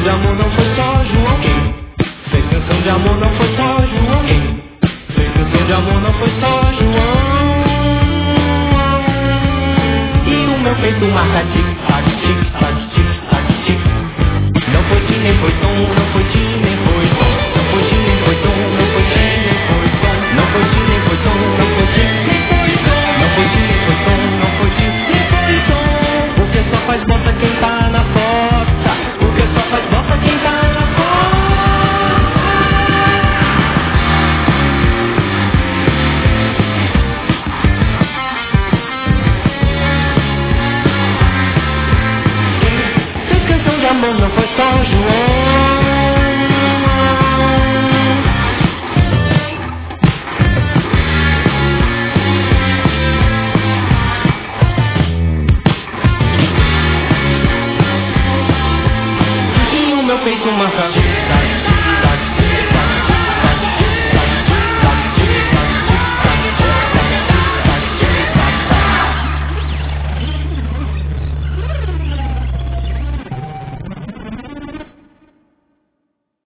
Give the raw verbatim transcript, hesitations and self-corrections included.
canção de amor não foi só João quem fez canção de amor não foi só João quem fez canção de amor não foi só João. E o meu peito marca tic-tac, tic-tac, tic-tac, tic. Não foi ti nem foi tom, não foi ti nem foi tom. Não foi ti nem foi tom, não foi ti nem foi tom. Não foi ti nem foi tom, não foi ti nem foi tom. Não foi ti nem foi tom, não foi ti nem foi tom. Porque só faz bosta quem tá na fossa. Porque só faz bosta quem tá na fossa. Fez canção de amor não foi só João. Feito uma casa.